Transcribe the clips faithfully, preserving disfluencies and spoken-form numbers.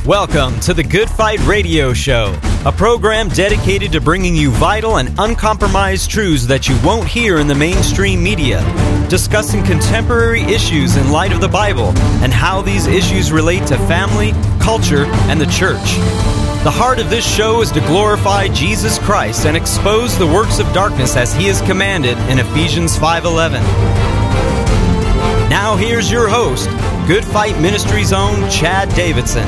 Welcome to the Good Fight Radio Show, a program dedicated to bringing you vital and uncompromised truths that you won't hear in the mainstream media, discussing contemporary issues in light of the Bible and how these issues relate to family, culture, and the church. The heart of this show is to glorify Jesus Christ and expose the works of darkness as He is commanded in Ephesians five eleven. Now here's your host, Good Fight Ministries' own Chad Davidson.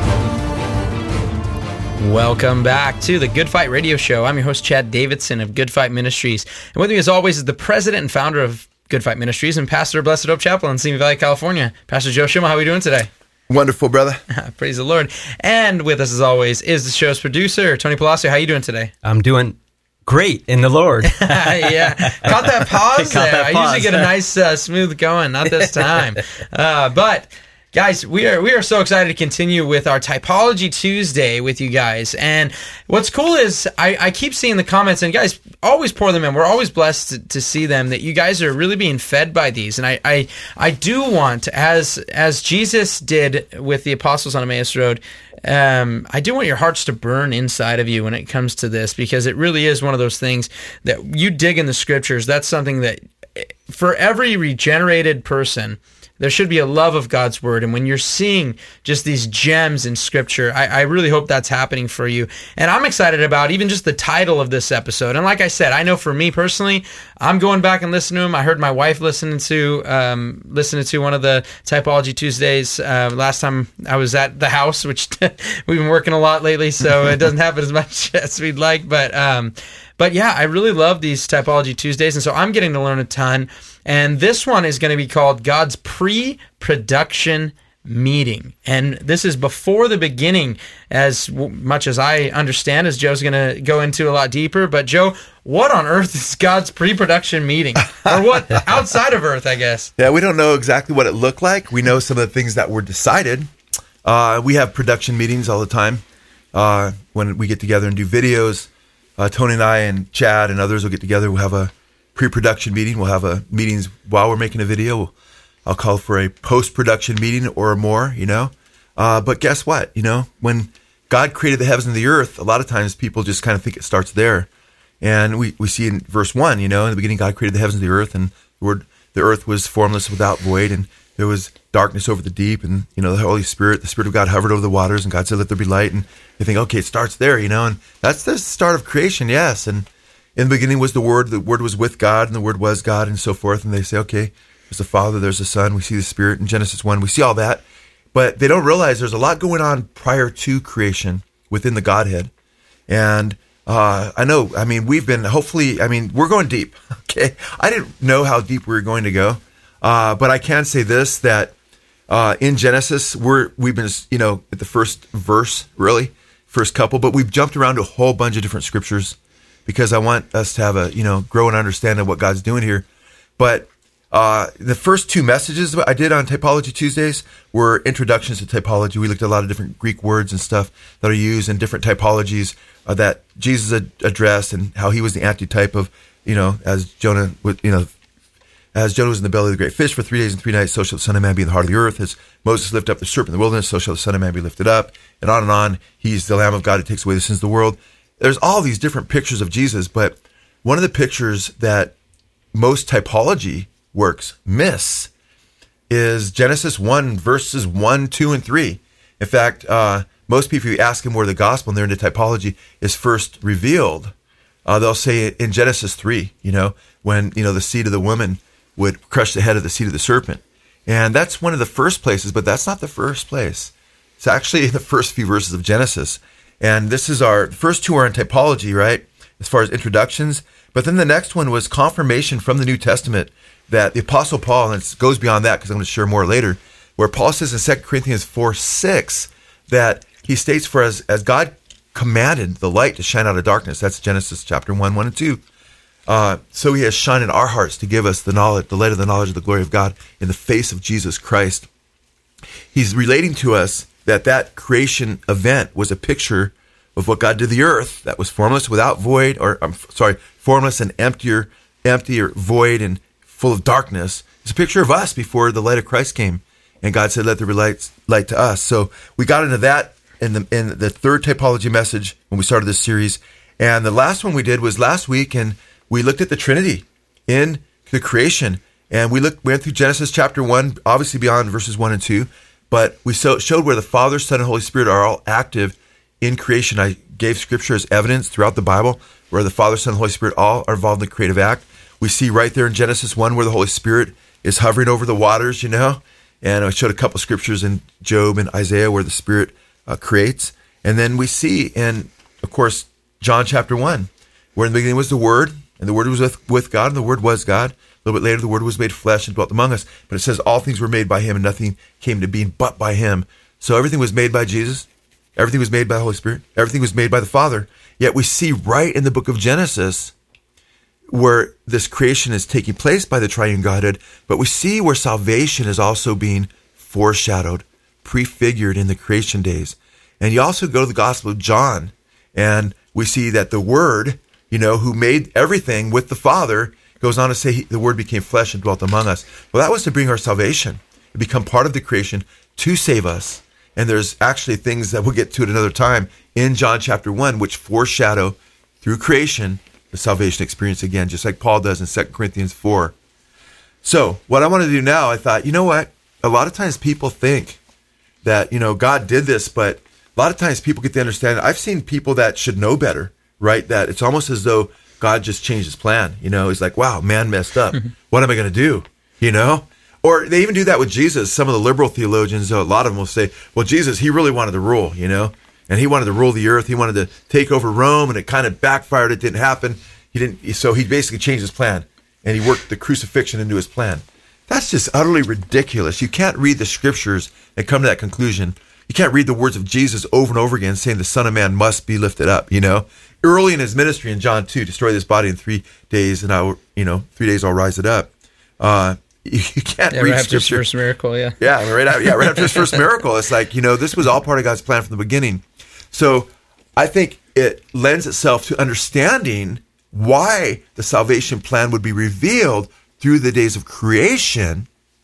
Welcome back to the Good Fight Radio Show. I'm your host, Chad Davidson of Good Fight Ministries. And with me, as always, is the president and founder of Good Fight Ministries and pastor of Blessed Hope Chapel in Simi Valley, California, Pastor Joe Schimel. How are we doing today? Wonderful, brother. Praise the Lord. And with us, as always, is the show's producer, Tony Palacio. How are you doing today? I'm doing great in the Lord. Yeah. Caught that pause Caught there. that I pause. usually get a nice, uh, smooth going. Not this time. Uh, but... Guys, we are we are so excited to continue with our Typology Tuesday with you guys. And what's cool is I, I keep seeing the comments, and guys, always pour them in. We're always blessed to, to see them, that you guys are really being fed by these. And I, I, I do want, as as Jesus did with the apostles on Emmaus Road, um, I do want your hearts to burn inside of you when it comes to this, because it really is one of those things that you dig in the scriptures. That's something that for every regenerated person, there should be a love of God's word. And when you're seeing just these gems in scripture, I, I really hope that's happening for you. And I'm excited about even just the title of this episode. And like I said, I know for me personally, I'm going back and listening to them. I heard my wife listening to um, listening to one of the Typology Tuesdays uh, last time I was at the house, which we've been working a lot lately, so it doesn't happen as much as we'd like. But um, but yeah, I really love these Typology Tuesdays, and so I'm getting to learn a ton. And this one is going to be called God's Pre-Production Meeting. And this is before the beginning, as w- much as I understand, as Joe's going to go into a lot deeper. But Joe, what on earth is God's pre-production meeting? Or what outside of earth, I guess? Yeah, we don't know exactly what it looked like. We know some of the things that were decided. Uh, we have production meetings all the time. Uh, when we get together and do videos, uh, Tony and I and Chad and others will get together. We'll have a pre-production meeting. We'll have a meetings while we're making a video. I'll call for a post-production meeting or more, you know. Uh, but guess what? You know, when God created the heavens and the earth, a lot of times people just kind of think it starts there. And we, we see in verse one, you know, in the beginning God created the heavens and the earth, and the word the earth was formless without void, and there was darkness over the deep, and, you know, the Holy Spirit, the Spirit of God hovered over the waters, and God said, let there be light. And they think, okay, it starts there, you know, and that's the start of creation, yes. And in the beginning was the Word, the Word was with God, and the Word was God, and so forth. And they say, okay, there's the Father, there's the Son, we see the Spirit in Genesis one, we see all that. But they don't realize there's a lot going on prior to creation within the Godhead. And uh, I know, I mean, we've been, hopefully, I mean, we're going deep, okay? I didn't know how deep we were going to go, uh, but I can say this, that uh, in Genesis, we're, we've been, you know, at the first verse, really, first couple, but we've jumped around to a whole bunch of different scriptures, because I want us to have a, you know, grow and understand of what God's doing here. But uh, the first two messages I did on Typology Tuesdays were introductions to typology. We looked at a lot of different Greek words and stuff that are used in different typologies uh, that Jesus ad- addressed, and how he was the antitype of, you know, as Jonah, you know, as Jonah was in the belly of the great fish for three days and three nights, so shall the Son of Man be in the heart of the earth. As Moses lifted up the serpent in the wilderness, so shall the Son of Man be lifted up. And on and on. He's the Lamb of God who takes away the sins of the world. There's all these different pictures of Jesus, but one of the pictures that most typology works miss is Genesis one, verses one, two, and three. In fact, uh, most people, you ask them where the gospel, and they're into typology, is first revealed. Uh, they'll say in Genesis three, you know, when, you know, the seed of the woman would crush the head of the seed of the serpent. And that's one of the first places, but that's not the first place. It's actually in the first few verses of Genesis. And this is our first two are in typology, right, as far as introductions. But then the next one was confirmation from the New Testament that the Apostle Paul, and it goes beyond that because I'm going to share more later, where Paul says in Second Corinthians four six that he states, for as, as God commanded the light to shine out of darkness. That's Genesis chapter one, one and two. Uh, so he has shone in our hearts to give us the knowledge, the light of the knowledge of the glory of God in the face of Jesus Christ. He's relating to us that that creation event was a picture of what God did to the earth that was formless, without void, or I'm sorry, formless and emptier, empty or void and full of darkness. It's a picture of us before the light of Christ came. And God said, let there be light, light to us. So we got into that in the in the third typology message when we started this series. And the last one we did was last week, and we looked at the Trinity in the creation. And we looked we went through Genesis chapter one, obviously beyond verses one and two, but we so, showed where the Father, Son, and Holy Spirit are all active in creation. I gave scripture as evidence throughout the Bible where the Father, Son, and Holy Spirit all are involved in the creative act. We see right there in Genesis one where the Holy Spirit is hovering over the waters, you know. And I showed a couple scriptures in Job and Isaiah where the Spirit uh, creates. And then we see in, of course, John chapter one, where in the beginning was the Word, and the Word was with, with God, and the Word was God. A little bit later, the Word was made flesh and dwelt among us. But it says all things were made by Him, and nothing came to being but by Him. So everything was made by Jesus. Everything was made by the Holy Spirit. Everything was made by the Father. Yet we see right in the book of Genesis where this creation is taking place by the triune Godhead, but we see where salvation is also being foreshadowed, prefigured in the creation days. And you also go to the Gospel of John, and we see that the Word, you know, who made everything with the Father, goes on to say he, the Word became flesh and dwelt among us. Well, that was to bring our salvation, to become part of the creation, to save us. And there's actually things that we'll get to at another time in John chapter one, which foreshadow through creation the salvation experience again, just like Paul does in Second Corinthians four. So what I want to do now, I thought, you know what? A lot of times people think that, you know, God did this, but a lot of times people get to understand. I've seen people that should know better, right? That it's almost as though God just changed his plan. You know, he's like, wow, man messed up. What am I going to do? You know? Or they even do that with Jesus. Some of the liberal theologians, a lot of them will say, well, Jesus, he really wanted to rule, you know? And he wanted to rule the earth. He wanted to take over Rome, and it kind of backfired. It didn't happen. He didn't. So he basically changed his plan, and he worked the crucifixion into his plan. That's just utterly ridiculous. You can't read the scriptures and come to that conclusion. You can't read the words of Jesus over and over again saying the Son of Man must be lifted up, you know? Early in his ministry in John two, destroy this body in three days, and I'll, you know, three days I'll rise it up. Uh, you, you can't yeah, read right after his scripture. first miracle, yeah. Yeah, right after, yeah, right after his first miracle. It's like, you know, this was all part of God's plan from the beginning. So I think it lends itself to understanding why the salvation plan would be revealed through the days of creation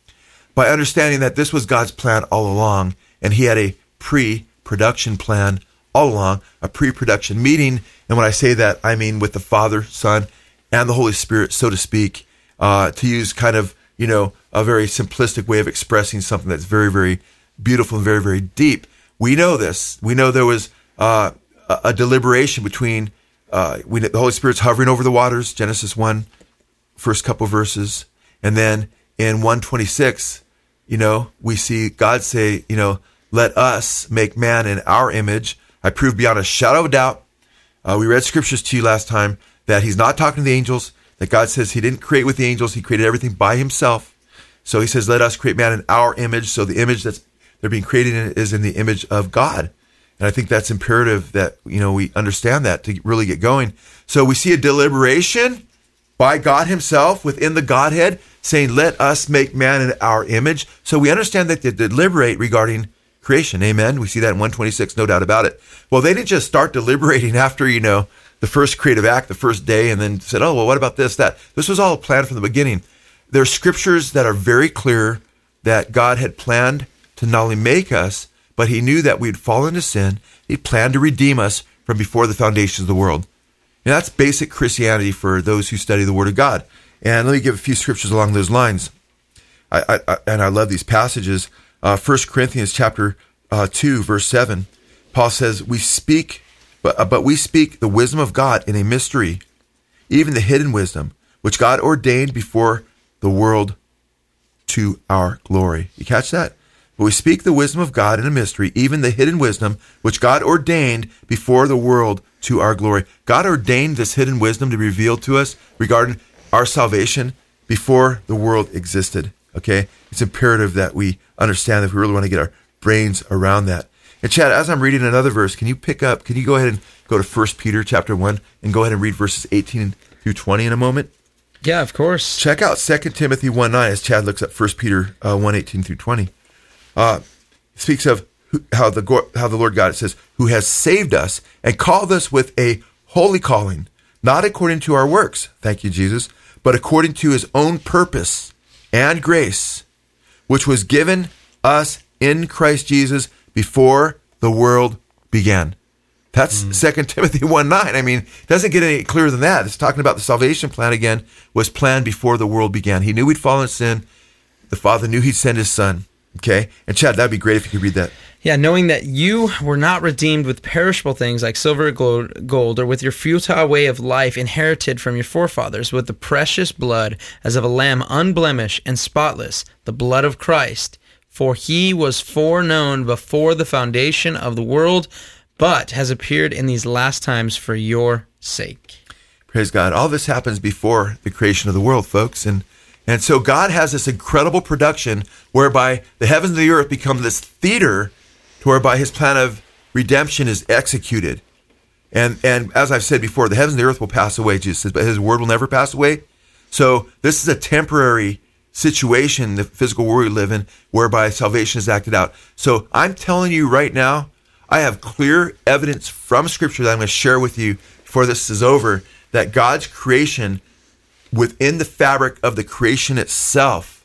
by understanding that this was God's plan all along, and he had a pre-production plan all along, a pre-production meeting. And when I say that, I mean with the Father, Son, and the Holy Spirit, so to speak, uh, to use kind of, you know, a very simplistic way of expressing something that's very, very beautiful and very, very deep. We know this. We know there was uh, a, a deliberation between uh, we, the Holy Spirit's hovering over the waters, Genesis one, first couple verses. And then in one twenty-six, you know, we see God say, you know, let us make man in our image. I prove beyond a shadow of a doubt. Uh, we read scriptures to you last time that he's not talking to the angels, that God says he didn't create with the angels. He created everything by himself. So he says, let us create man in our image. So the image that's they're being created in is in the image of God. And I think that's imperative that, you know, we understand that to really get going. So we see a deliberation by God himself within the Godhead saying, let us make man in our image. So we understand that they deliberate regarding creation. Amen. We see that in one twenty-six, no doubt about it. Well, they didn't just start deliberating after, you know, the first creative act, the first day, and then said, oh, well, what about this, that? This was all planned from the beginning. There are scriptures that are very clear that God had planned to not only make us, but he knew that we'd fall into sin. He planned to redeem us from before the foundations of the world. And that's basic Christianity for those who study the Word of God. And let me give a few scriptures along those lines. I, I, I and I love these passages. Uh, First Corinthians chapter uh, two, verse seven. Paul says, "We speak, but uh, but we speak the wisdom of God in a mystery, even the hidden wisdom, which God ordained before the world to our glory." You catch that? But we speak the wisdom of God in a mystery, even the hidden wisdom, which God ordained before the world to our glory. God ordained this hidden wisdom to be revealed to us regarding our salvation before the world existed. Okay? It's imperative that we understand that if we really want to get our brains around that. And Chad, as I'm reading another verse, can you pick up, can you go ahead and go to First Peter chapter one and go ahead and read verses eighteen through twenty in a moment? Yeah, of course. Check out Second Timothy one nine as Chad looks at First Peter uh, one eighteen through twenty. Uh, it speaks of who, how the how the Lord God, it says, who has saved us and called us with a holy calling, not according to our works, thank you, Jesus, but according to his own purpose and grace, which was given us in Christ Jesus before the world began. That's mm. Second Timothy one nine. I mean, it doesn't get any clearer than that. It's talking about the salvation plan again was planned before the world began. He knew we'd fall in sin. The Father knew he'd send his Son. Okay? And Chad, that'd be great if you could read that. Yeah, knowing that you were not redeemed with perishable things like silver or gold, or with your futile way of life inherited from your forefathers, with the precious blood as of a lamb unblemished and spotless, the blood of Christ. For he was foreknown before the foundation of the world, but has appeared in these last times for your sake. Praise God. All this happens before the creation of the world, folks. And and so God has this incredible production whereby the heavens and the earth become this theater to whereby his plan of redemption is executed. And and as I've said before, the heavens and the earth will pass away, Jesus says, but his word will never pass away. So this is a temporary situation, the physical world we live in, whereby salvation is acted out. So I'm telling you right now, I have clear evidence from Scripture that I'm going to share with you before this is over, that God's creation, within the fabric of the creation itself,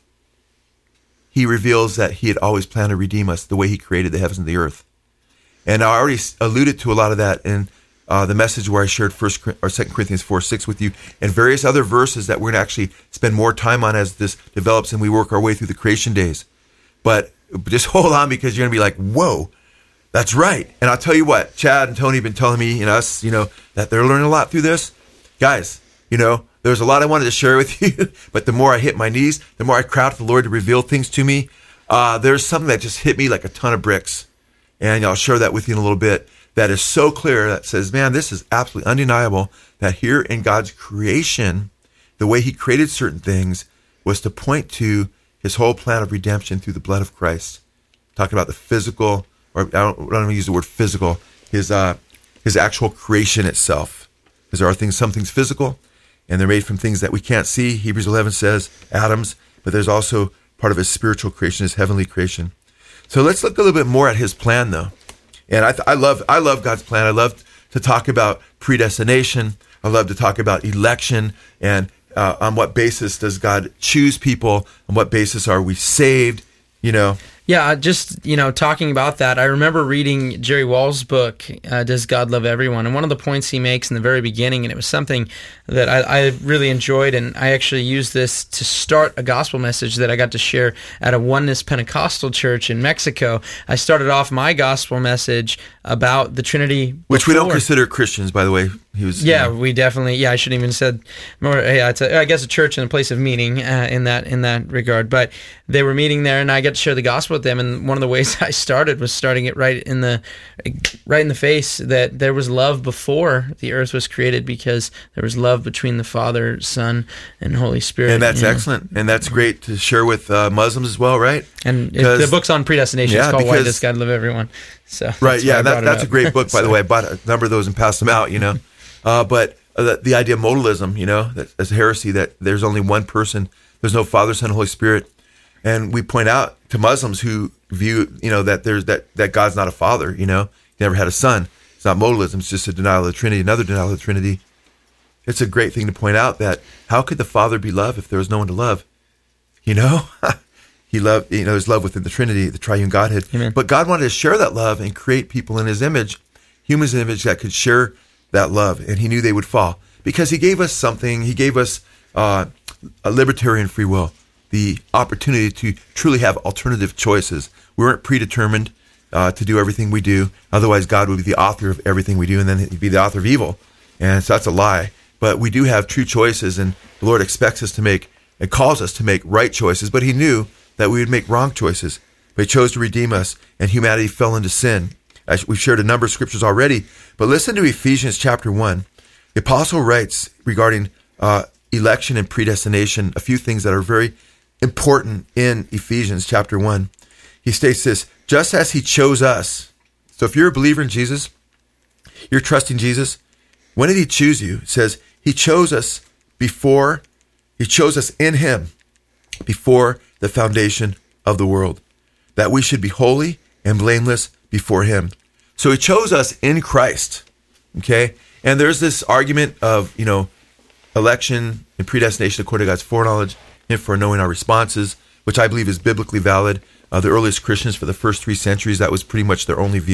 he reveals that he had always planned to redeem us the way he created the heavens and the earth. And I already alluded to a lot of that in uh, the message where I shared First or Second Corinthians four six with you, and various other verses that we're going to actually spend more time on as this develops and we work our way through the creation days. But just hold on, because you're going to be like, whoa, that's right. And I'll tell you what, Chad and Tony have been telling me and us, you know, that they're learning a lot through this. Guys, you know, there's a lot I wanted to share with you, but the more I hit my knees, the more I cry out to the Lord to reveal things to me. Uh, there's something that just hit me like a ton of bricks. And I'll share that with you in a little bit. That is so clear, that says, man, this is absolutely undeniable, that here in God's creation, the way he created certain things was to point to his whole plan of redemption through the blood of Christ. Talking about the physical, or I don't, I don't even use the word physical, his uh, his actual creation itself. Because there are things, some things physical, and they're made from things that we can't see. Hebrews eleven says atoms, but there's also part of his spiritual creation, his heavenly creation. So let's look a little bit more at his plan, though. And I, th- I love, I love God's plan. I love to talk about predestination. I love to talk about election, and uh, on what basis does God choose people? On what basis are we saved? You know. Yeah, just, you know, talking about that, I remember reading Jerry Wall's book, uh, Does God Love Everyone? And one of the points he makes in the very beginning, and it was something that I, I really enjoyed, and I actually used this to start a gospel message that I got to share at a Oneness Pentecostal church in Mexico. I started off my gospel message about the Trinity. Which before. We don't consider Christians, by the way. He was. Yeah, you know. we definitely. Yeah, I shouldn't even said more. Yeah, it's a, I guess a church and a place of meeting uh, in that in that regard. But they were meeting there, and I got to share the gospel with them. And one of the ways I started was starting it right in the right in the face that there was love before the earth was created, because there was love between the Father, Son, and Holy Spirit. And that's excellent, and that's great to share with uh, Muslims as well, right? And it, the book's on predestination. Yeah, it's called because, Why Does God Love Everyone? So right, yeah, that, that's a great book, by so. the way. I bought a number of those and passed them out, you know. Uh, but uh, the, the idea of modalism, you know, that, that's a heresy, that there's only one person. There's no Father, Son, Holy Spirit. And we point out to Muslims who view, you know, that there's that, that God's not a father, you know, he never had a son. It's not modalism. It's just a denial of the Trinity, another denial of the Trinity. It's a great thing to point out that how could the Father be love if there was no one to love? You know, he loved, you know, there's love within the Trinity, the triune Godhead. Amen. But God wanted to share that love and create people in his image, humans in his image that could share that love. And he knew they would fall because he gave us something. He gave us uh, a libertarian free will, the opportunity to truly have alternative choices. We weren't predetermined uh, to do everything we do. Otherwise, God would be the author of everything we do, and then he'd be the author of evil. And so that's a lie. But we do have true choices, and the Lord expects us to make, and calls us to make right choices. But he knew that we would make wrong choices. But he chose to redeem us, and humanity fell into sin. We've shared a number of scriptures already, but listen to Ephesians chapter one. The apostle writes regarding uh, election and predestination, a few things that are very important in Ephesians chapter one. He states this, just as he chose us. So if you're a believer in Jesus, you're trusting Jesus, when did he choose you? It says he chose us before, he chose us in him before the foundation of the world, that we should be holy and blameless before him. So he chose us in Christ, okay? And there's this argument of, you know, election and predestination according to God's foreknowledge and for knowing our responses, which I believe is biblically valid. Uh, the earliest Christians for the first three centuries, that was pretty much their only view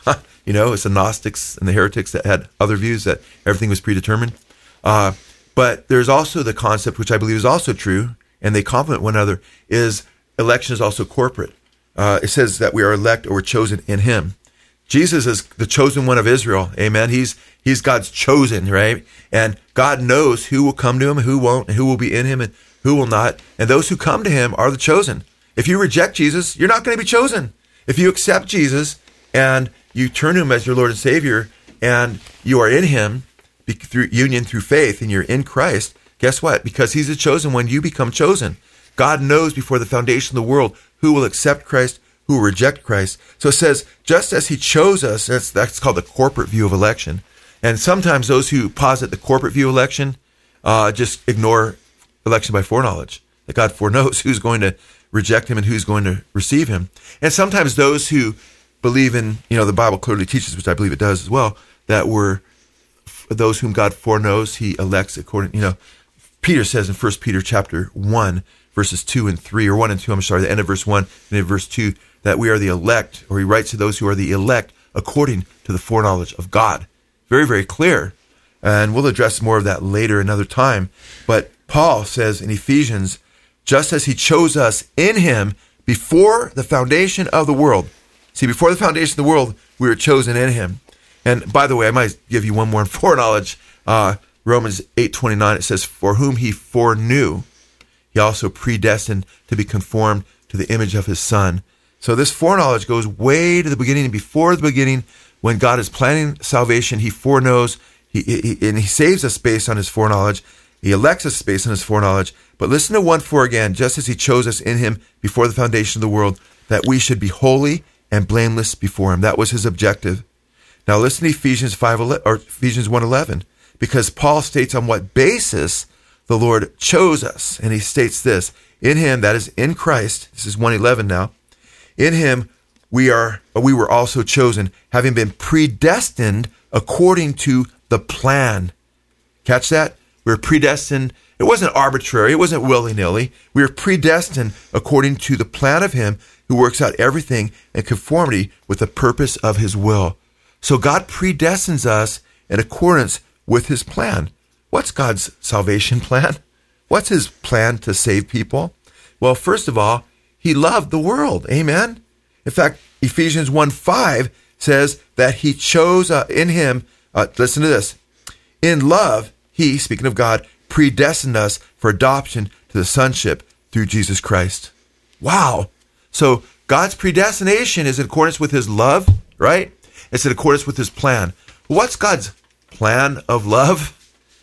You know, it's the Gnostics and the heretics that had other views that everything was predetermined. Uh, but there's also the concept, which I believe is also true, and they complement one another, is election is also corporate. Uh, it says that we are elect or chosen in him. Jesus is the chosen one of Israel. Amen. He's he's God's chosen, right? And God knows who will come to him, who won't, and who will be in him, and who will not. And those who come to him are the chosen. If you reject Jesus, you're not going to be chosen. If you accept Jesus and you turn to him as your Lord and Savior, and you are in him through union, through faith, and you're in Christ, guess what? Because he's the chosen one, you become chosen. God knows before the foundation of the world who will accept Christ, who will reject Christ. So it says, just as he chose us, that's, that's called the corporate view of election. And sometimes those who posit the corporate view of election uh, just ignore election by foreknowledge, that God foreknows who's going to reject him and who's going to receive him. And sometimes those who believe in, you know, the Bible clearly teaches, which I believe it does as well, that we're those whom God foreknows, he elects according, you know, Peter says in First Peter chapter one, verses two and three, or one and two, I'm sorry, the end of verse one and in verse two, that we are the elect, or he writes to those who are the elect according to the foreknowledge of God. Very, very clear. And we'll address more of that later another time. But Paul says in Ephesians, just as he chose us in him before the foundation of the world. See, before the foundation of the world, we were chosen in him. And by the way, I might give you one more in foreknowledge. Uh, Romans eight twenty-nine, it says, for whom he foreknew, he also predestined to be conformed to the image of his Son. So this foreknowledge goes way to the beginning, and before the beginning, when God is planning salvation, he foreknows, he, he, and he saves us based on his foreknowledge. He elects us based on his foreknowledge. But listen to one four again, just as he chose us in him before the foundation of the world, that we should be holy and blameless before him. That was his objective. Now listen to Ephesians five or Ephesians one eleven, because Paul states on what basis the Lord chose us. And he states this, in him, that is in Christ, this is one eleven now, in him we are we were also chosen, having been predestined according to the plan. Catch that? We were predestined. It wasn't arbitrary. It wasn't willy-nilly. We were predestined according to the plan of him who works out everything in conformity with the purpose of his will. So God predestines us in accordance with his plan. What's God's salvation plan? What's his plan to save people? Well, first of all, he loved the world. Amen? In fact, Ephesians one five says that he chose uh, in him, uh, listen to this, in love, he, speaking of God, predestined us for adoption to the sonship through Jesus Christ. Wow. So God's predestination is in accordance with his love, right? It's in accordance with his plan. What's God's plan of love?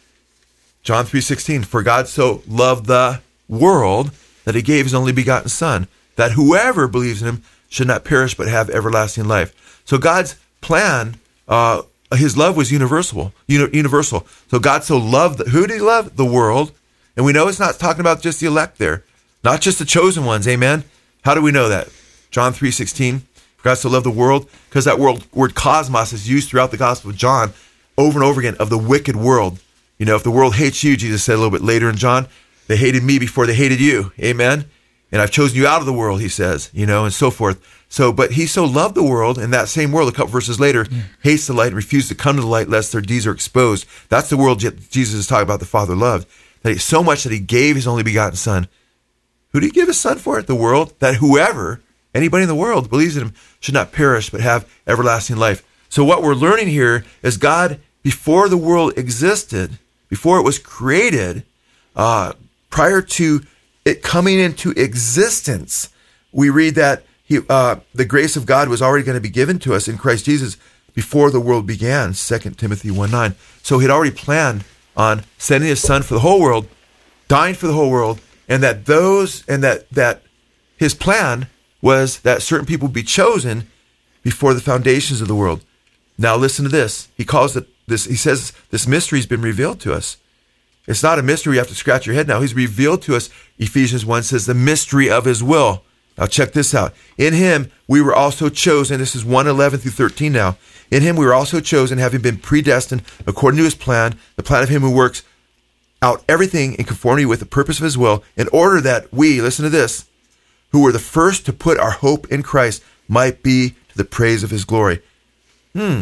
John three sixteen, for God so loved the world that he gave his only begotten Son, that whoever believes in him should not perish but have everlasting life. So God's plan, uh, his love was universal. Universal. So God so loved, the, who did he love? The world. And we know it's not talking about just the elect there, not just the chosen ones. Amen. How do we know that? John three sixteen, for God so loved the world, because that word, word cosmos is used throughout the Gospel of John over and over again, of the wicked world. You know, if the world hates you, Jesus said a little bit later in John, they hated me before they hated you. Amen. And I've chosen you out of the world, he says, you know, and so forth. So, but he so loved the world, and that same world, a couple verses later, yeah. hates the light and refuses to come to the light lest their deeds are exposed. That's the world Jesus is talking about the Father loved. That he, so much that he gave his only begotten Son. Who did he give his Son for? The world. That whoever, anybody in the world, believes in him should not perish but have everlasting life. So what we're learning here is God, before the world existed, before it was created, uh, prior to it coming into existence, we read that he, uh, the grace of God was already going to be given to us in Christ Jesus before the world began, Second Timothy one nine. So he'd already planned on sending his Son for the whole world, dying for the whole world, and that those, and that, that his plan was that certain people would be chosen before the foundations of the world. Now listen to this. He calls it this, he says this mystery has been revealed to us. It's not a mystery you have to scratch your head now. He's revealed to us, Ephesians one says, the mystery of his will. Now check this out. In him we were also chosen. This is one eleven through thirteen now. In him we were also chosen, having been predestined according to his plan, the plan of him who works out everything in conformity with the purpose of his will, in order that we, listen to this, who were the first to put our hope in Christ, might be to the praise of his glory. Hmm.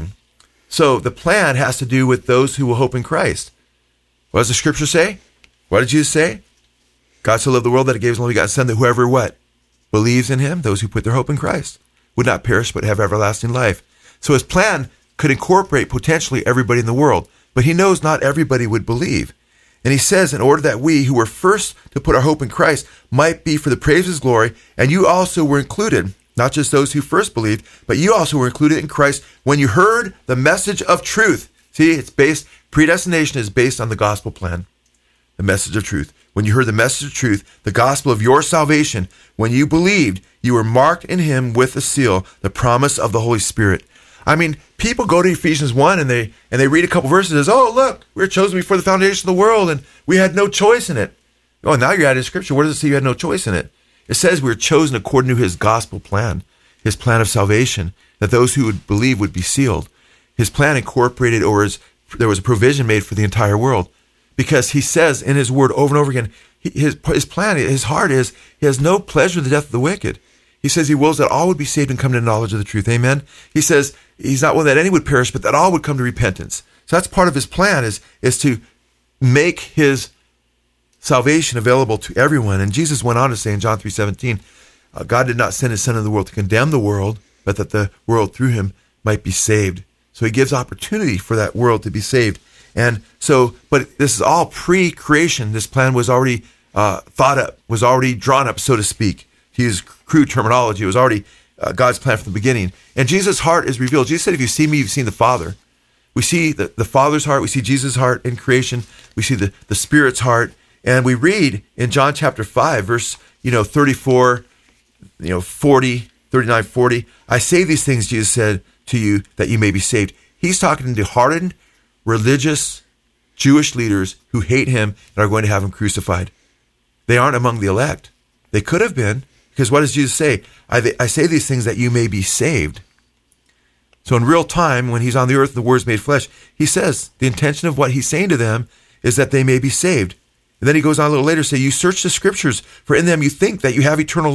So the plan has to do with those who will hope in Christ. What does the scripture say? What did Jesus say? God so loved the world that he gave his only begotten Son, that whoever what? Believes in him, those who put their hope in Christ, would not perish but have everlasting life. So his plan could incorporate potentially everybody in the world, but he knows not everybody would believe. And he says, in order that we who were first to put our hope in Christ might be for the praise of his glory, and you also were included, not just those who first believed, but you also were included in Christ when you heard the message of truth. See, it's based, predestination is based on the gospel plan, the message of truth. When you heard the message of truth, the gospel of your salvation, when you believed, you were marked in him with a seal, the promise of the Holy Spirit. I mean, people go to Ephesians one and they and they read a couple verses and says, oh, look, we were chosen before the foundation of the world and we had no choice in it. Oh, now you're adding scripture. Where does it say you had no choice in it? It says we were chosen according to his gospel plan, his plan of salvation, that those who would believe would be sealed. His plan incorporated, or his, there was a provision made for the entire world. Because he says in his word over and over again, he, his, his plan, his heart is, he has no pleasure in the death of the wicked. He says he wills that all would be saved and come to knowledge of the truth. Amen. He says he's not willing that any would perish, but that all would come to repentance. So that's part of his plan, is, is to make his salvation available to everyone. And Jesus went on to say in John three seventeen, uh, God did not send his son into the world to condemn the world, but that the world through him might be saved. So he gives opportunity for that world to be saved. And so, but this is all pre-creation. This plan was already uh, thought up, was already drawn up, so to speak. To use crude terminology, it was already uh, God's plan from the beginning. And Jesus' heart is revealed. Jesus said, if you see me, you've seen the Father. We see the, the Father's heart. We see Jesus' heart in creation. We see the, the Spirit's heart. And we read in John chapter five, verse, you know, thirty-four, you know, forty, thirty-nine, forty. I say these things, Jesus said to you, that you may be saved. He's talking to hardened, religious Jewish leaders who hate him and are going to have him crucified. They aren't among the elect. They could have been, because what does Jesus say? I, I say these things that you may be saved. So in real time, when he's on the earth, the word's made flesh, he says the intention of what he's saying to them is that they may be saved. And then he goes on a little later to say, you search the scriptures, for in them you think that you have eternal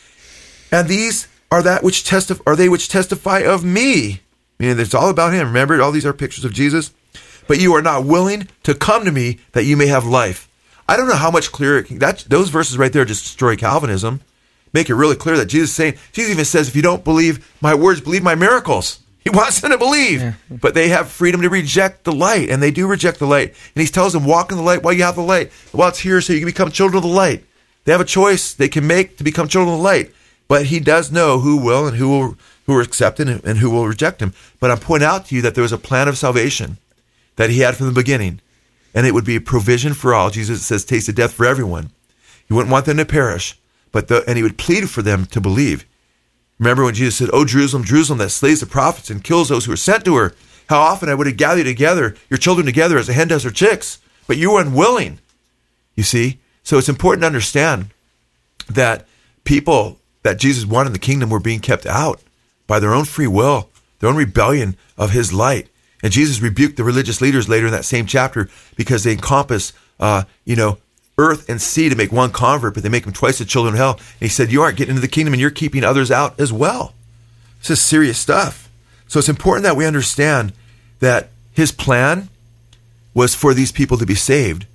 life. And these are that which testify, are they which testify of me. Meaning it's all about him. Remember, all these are pictures of Jesus. But you are not willing to come to me that you may have life. I don't know how much clearer, that, those verses right there just destroy Calvinism. Make it really clear that Jesus is saying, Jesus even says, if you don't believe my words, believe my miracles. He wants them to believe. Yeah. But they have freedom to reject the light, and they do reject the light. And he tells them, walk in the light while you have the light. While it's here so you can become children of the light. They have a choice they can make to become children of the light. But he does know who will and who will who will accept him and who will reject him. But I'm pointing out to you that there was a plan of salvation that he had from the beginning. And it would be a provision for all. Jesus says, taste of death for everyone. He wouldn't want them to perish. But the, and he would plead for them to believe. Remember when Jesus said, "Oh, Jerusalem, Jerusalem, that slays the prophets and kills those who are sent to her. How often I would have gathered together your children together as a hen does her chicks, but you were unwilling." You see? So it's important to understand that people that Jesus wanted in the kingdom were being kept out by their own free will, their own rebellion of his light. And Jesus rebuked the religious leaders later in that same chapter because they encompass, uh, you know, earth and sea to make one convert, but they make them twice the children of hell. And he said, you aren't getting into the kingdom and you're keeping others out as well. This is serious stuff. So it's important that we understand that his plan was for these people to be saved.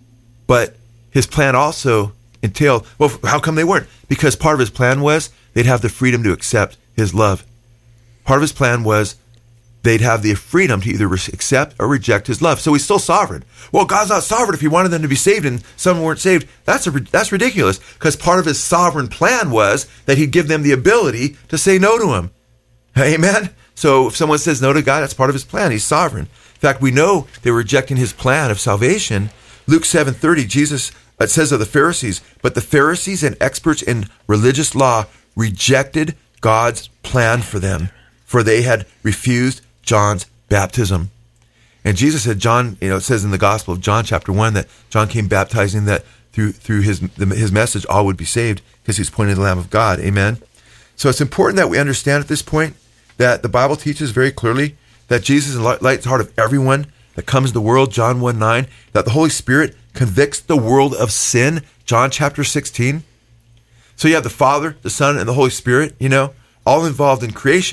But his plan also entailed, well, how come they weren't? Because part of his plan was they'd have the freedom to accept his love. Part of his plan was they'd have the freedom to either accept or reject his love. So he's still sovereign. Well, God's not sovereign if he wanted them to be saved and some weren't saved. That's a, that's ridiculous, because part of his sovereign plan was that he'd give them the ability to say no to him. Amen? So if someone says no to God, that's part of his plan. He's sovereign. In fact, we know they were rejecting his plan of salvation. Luke seven thirty, Jesus, it says of the Pharisees, but the Pharisees and experts in religious law rejected God's plan for them, for they had refused John's baptism. And Jesus said, John, you know, it says in the Gospel of John chapter one that John came baptizing that through through his his message all would be saved because he's pointing to the Lamb of God. Amen. So it's important that we understand at this point that the Bible teaches very clearly that Jesus lights the heart of everyone that comes to the world, John one nine, that the Holy Spirit convicts the world of sin, John chapter sixteen. So you have the Father, the Son, and the Holy Spirit, you know, all involved in creation.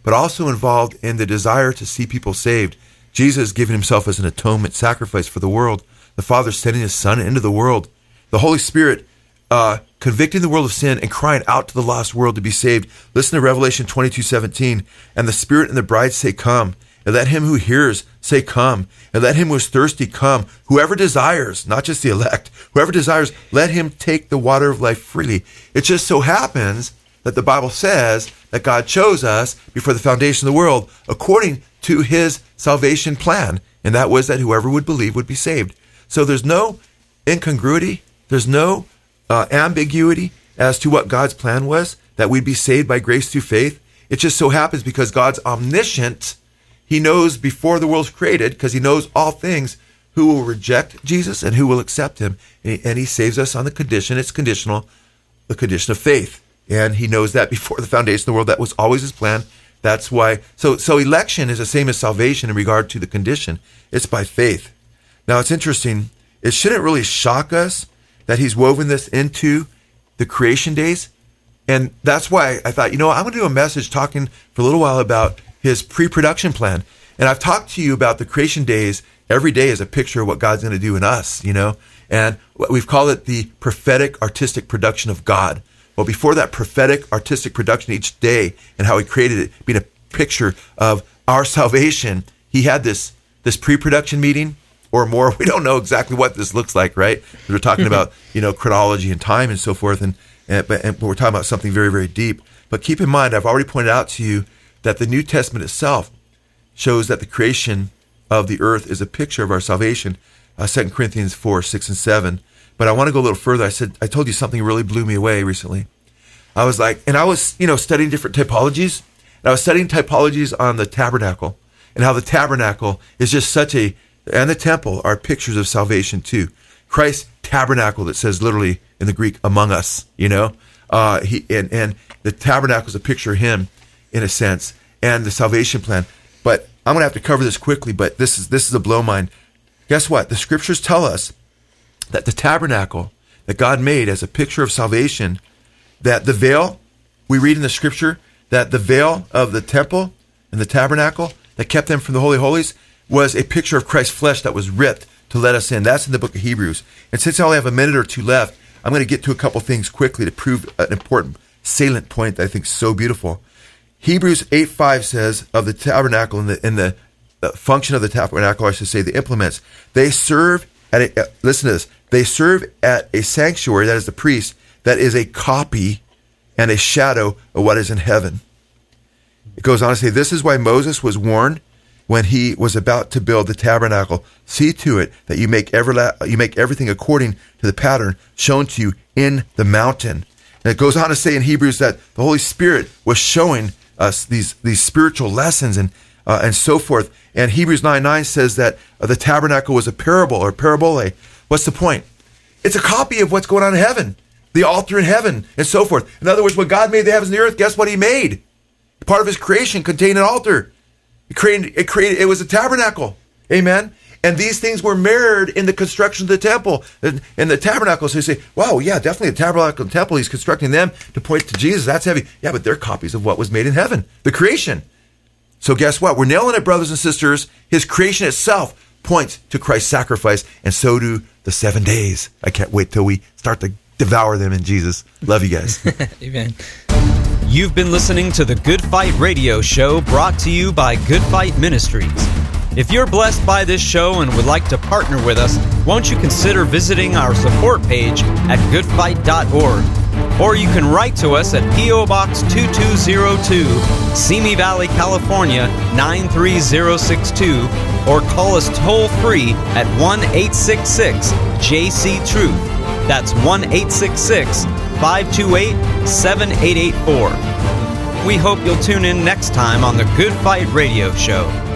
but also involved in the desire to see people saved. Jesus giving himself as an atonement sacrifice for the world. The Father sending his Son into the world. The Holy Spirit uh, convicting the world of sin and crying out to the lost world to be saved. Listen to Revelation twenty-two seventeen. And the Spirit and the bride say, come. And let him who hears say, come. And let him who is thirsty come. Whoever desires, not just the elect, whoever desires, let him take the water of life freely. It just so happens that the Bible says that God chose us before the foundation of the world according to his salvation plan. And that was that whoever would believe would be saved. So there's no incongruity. There's no uh, ambiguity as to what God's plan was, that we'd be saved by grace through faith. It just so happens because God's omniscient. He knows before the world's created, because he knows all things, who will reject Jesus and who will accept him. And he, and he saves us on the condition, it's conditional, the condition of faith. And he knows that before the foundation of the world. That was always his plan. That's why. So, so election is the same as salvation in regard to the condition. It's by faith. Now, it's interesting. It shouldn't really shock us that he's woven this into the creation days. And that's why I thought, you know, I'm going to do a message talking for a little while about his pre-production plan. And I've talked to you about the creation days. Every day is a picture of what God's going to do in us, you know. And we've called it the prophetic artistic production of God. Well, before that prophetic artistic production each day and how he created it being a picture of our salvation, he had this this pre-production meeting or more. We don't know exactly what this looks like, right? We're talking about, you know, chronology and time and so forth, and, and, but, and but we're talking about something very, very deep. But keep in mind, I've already pointed out to you that the New Testament itself shows that the creation of the earth is a picture of our salvation, uh, Second Corinthians four, six, and seven. But I want to go a little further. I said, I told you something really blew me away recently. I was like, and I was, you know, studying different typologies, and I was studying typologies on the tabernacle, and how the tabernacle is just such a, and the temple are pictures of salvation too. Christ's tabernacle, that says literally in the Greek, among us, you know, uh, he and, and the tabernacle is a picture of him in a sense, and the salvation plan. But I'm going to have to cover this quickly, but this is, this is a blow mind. Guess what? The scriptures tell us that the tabernacle that God made as a picture of salvation, that the veil, we read in the scripture, that the veil of the temple and the tabernacle that kept them from the Holy of Holies was a picture of Christ's flesh that was ripped to let us in. That's in the book of Hebrews. And since I only have a minute or two left, I'm going to get to a couple things quickly to prove an important salient point that I think is so beautiful. Hebrews eight five says of the tabernacle and the, and the uh, function of the tabernacle, I should say, the implements, they serve at a, uh, listen to this, they serve at a sanctuary, that is the priest, that is a copy and a shadow of what is in heaven. It goes on to say, this is why Moses was warned when he was about to build the tabernacle. See to it that you make, everla- you make everything according to the pattern shown to you in the mountain. And it goes on to say in Hebrews that the Holy Spirit was showing us these these spiritual lessons and uh, and so forth. And Hebrews nine nine says that uh, the tabernacle was a parable or parabole. What's the point? It's a copy of what's going on in heaven, the altar in heaven, and so forth. In other words, when God made the heavens and the earth, guess what he made? Part of his creation contained an altar. It created, it created, it was a tabernacle. Amen. And these things were mirrored in the construction of the temple and, and the tabernacle. So you say, wow, yeah, definitely the tabernacle and temple, he's constructing them to point to Jesus. That's heavy. Yeah, but they're copies of what was made in heaven, the creation. So guess what? We're nailing it, brothers and sisters. His creation itself points to Christ's sacrifice, and so do the seven days. I can't wait till we start to devour them in Jesus. Love you guys. Amen. You've been listening to the Good Fight Radio Show, brought to you by Good Fight Ministries. If you're blessed by this show and would like to partner with us, won't you consider visiting our support page at good fight dot org? Or you can write to us at P O Box two two zero two, Simi Valley, California nine three zero six two, or call us toll free at one eight six six J C Truth. That's one eight six six five two eight seven eight eight four. We hope you'll tune in next time on the Good Fight Radio Show.